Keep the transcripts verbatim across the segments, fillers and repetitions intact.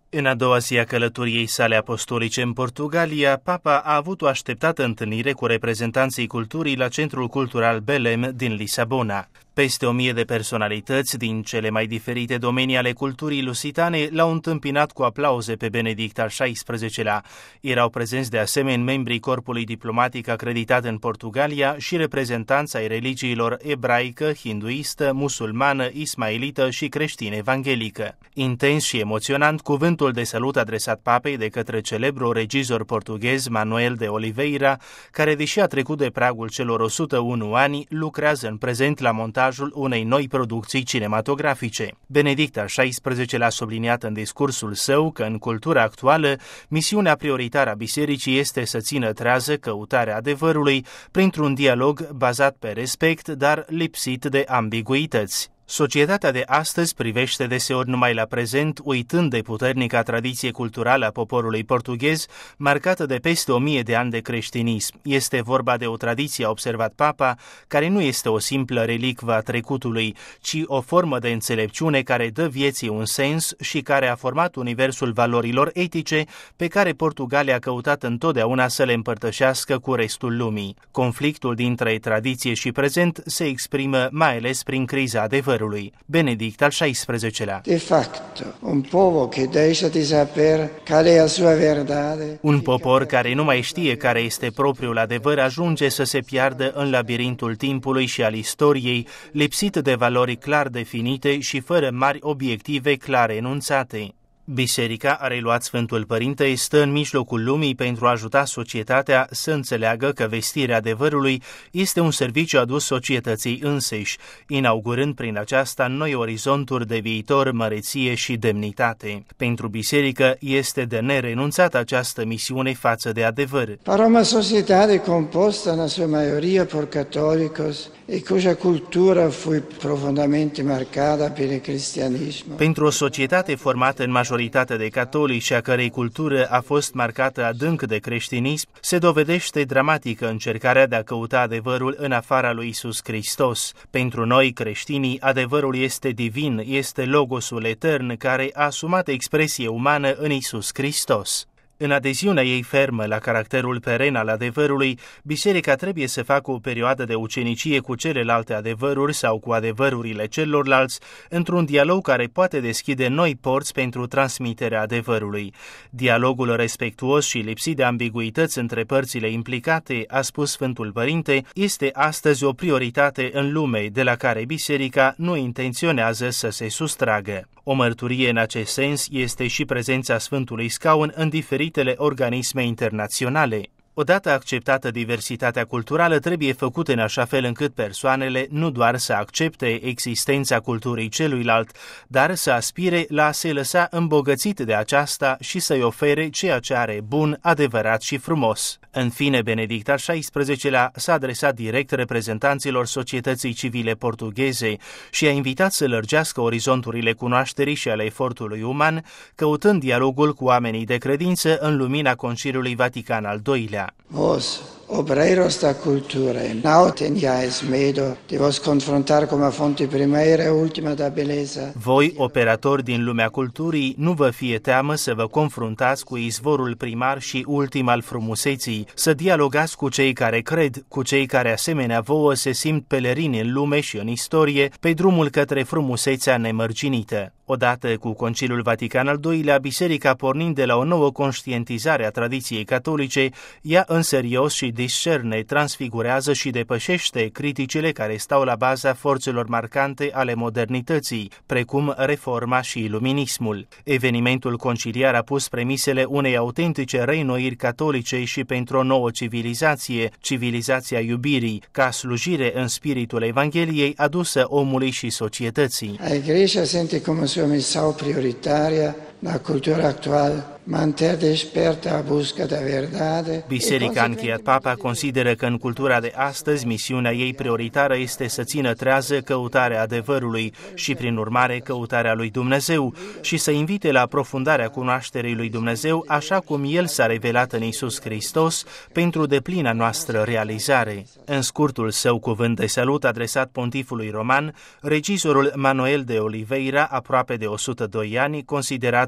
În a doua zi a călătoriei sale apostolice în Portugalia, Papa a avut o așteptată întâlnire cu reprezentanții culturii la Centrul Cultural Belém din Lisabona. Peste o mie de personalități din cele mai diferite domenii ale culturii lusitane l-au întâmpinat cu aplauze pe Benedict al șaisprezecelea. Erau prezenți de asemenea membrii corpului diplomatic acreditat în Portugalia și reprezentanți ai religiilor ebraică, hinduistă, musulmană, ismailită și creștin-evanghelică. Intens și emoționant, cuvântul de salut adresat papei de către celebrul regizor portughez Manuel de Oliveira, care, deși a trecut de pragul celor o sută unu ani, lucrează în prezent la montajul unei noi producții cinematografice. Benedict al șaisprezecelea a subliniat în discursul său că în cultura actuală misiunea prioritară a bisericii este să țină trează căutarea adevărului printr-un dialog bazat pe respect, dar lipsit de ambiguități. Societatea de astăzi privește deseori numai la prezent, uitând de puternica tradiție culturală a poporului portughez, marcată de peste o mie de ani de creștinism. Este vorba de o tradiție, a observat Papa, care nu este o simplă relicvă a trecutului, ci o formă de înțelepciune care dă vieții un sens și care a format universul valorilor etice pe care Portugalia a căutat întotdeauna să le împărtășească cu restul lumii. Conflictul dintre tradiție și prezent se exprimă mai ales prin criza adevărului. Benedict al șaisprezecelea. De facto, un popolo che deixa di saper quale è la sua verdade. Un popor care nu mai știe care este propriul adevăr ajunge să se piardă în labirintul timpului și al istoriei, lipsit de valori clar definite și fără mari obiective clare enunțate. Biserica, a reluat Sfântul Părinte, stă în mijlocul lumii pentru a ajuta societatea să înțeleagă că vestirea adevărului este un serviciu adus societății înseși, inaugurând prin aceasta noi orizonturi de viitor, măreție și demnitate. Pentru biserică este de nerenunțat această misiune față de adevăr. Para uma sociedade composta na sua maioria por católicos e cuja cultura foi profundamente marcada pelo cristianismo. Pentru o societate formată în majoritate de catolici și a cărei cultură a fost marcată adânc de creștinism, se dovedește dramatică încercarea de a căuta adevărul în afara lui Iisus Hristos. Pentru noi, creștinii, adevărul este divin, este logosul etern care a asumat expresie umană în Iisus Hristos. În adeziunea ei fermă la caracterul peren al adevărului, biserica trebuie să facă o perioadă de ucenicie cu celelalte adevăruri sau cu adevărurile celorlalți, într-un dialog care poate deschide noi porți pentru transmiterea adevărului. Dialogul respectuos și lipsit de ambiguități între părțile implicate, a spus Sfântul Părinte, este astăzi o prioritate în lume de la care biserica nu intenționează să se sustragă. O mărturie în acest sens este și prezența Sfântului Scaun în diferitele organisme internaționale. Odată acceptată diversitatea culturală, trebuie făcută în așa fel încât persoanele nu doar să accepte existența culturii celuilalt, dar să aspire la a se lăsa îmbogățit de aceasta și să-i ofere ceea ce are bun, adevărat și frumos. În fine, Benedict al șaisprezecelea s-a adresat direct reprezentanților societății civile portugheze și a invitat să lărgească orizonturile cunoașterii și ale efortului uman, căutând dialogul cu oamenii de credință în lumina Conciliului Vatican al doilea. Vos, obreiros da cultura, não tenhais medo de vos confrontar com a fonte primeira e ultima da beleza. Voi, operatori din lumea culturii, nu vă fie teamă să vă confruntați cu izvorul primar și ultim al frumuseții, să dialogați cu cei care cred, cu cei care asemenea vouă se simt pelerini în lume și în istorie, pe drumul către frumusețea nemărginită. Odată cu Conciliul Vatican al doilea, biserica, pornind de la o nouă conștientizare a tradiției catolice, ia în serios și discerne, transfigurează și depășește criticile care stau la baza forțelor marcante ale modernității, precum reforma și iluminismul. Evenimentul conciliar a pus premisele unei autentice reînnoiri catolice și pentru o nouă civilizație, civilizația iubirii, ca slujire în spiritul Evangheliei adusă omului și societății. A Igreja sente como sua missão prioritária na cultura actual manter desperta a busca da verdade. Biserica, a încheiat Papa, consideră că în cultura de astăzi misiunea ei prioritară este să țină trează căutarea adevărului și, prin urmare, căutarea lui Dumnezeu și să invite la aprofundarea cunoașterii lui Dumnezeu așa cum El s-a revelat în Iisus Hristos pentru deplina noastră realizare. În scurtul său cuvânt de salut adresat pontifului roman, regizorul Manuel de Oliveira, aproape de o sută doi ani, considerat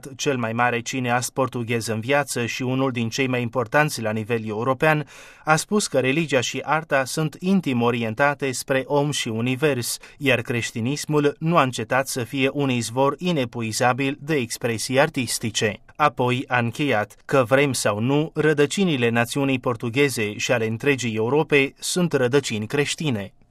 declarat cel mai mare cineast portughez în viață și unul din cei mai importanți la nivel european, a spus că religia și arta sunt intim orientate spre om și univers, iar creștinismul nu a încetat să fie un izvor inepuizabil de expresii artistice. Apoi a încheiat că, vrem sau nu, rădăcinile națiunii portugheze și ale întregii Europe sunt rădăcini creștine.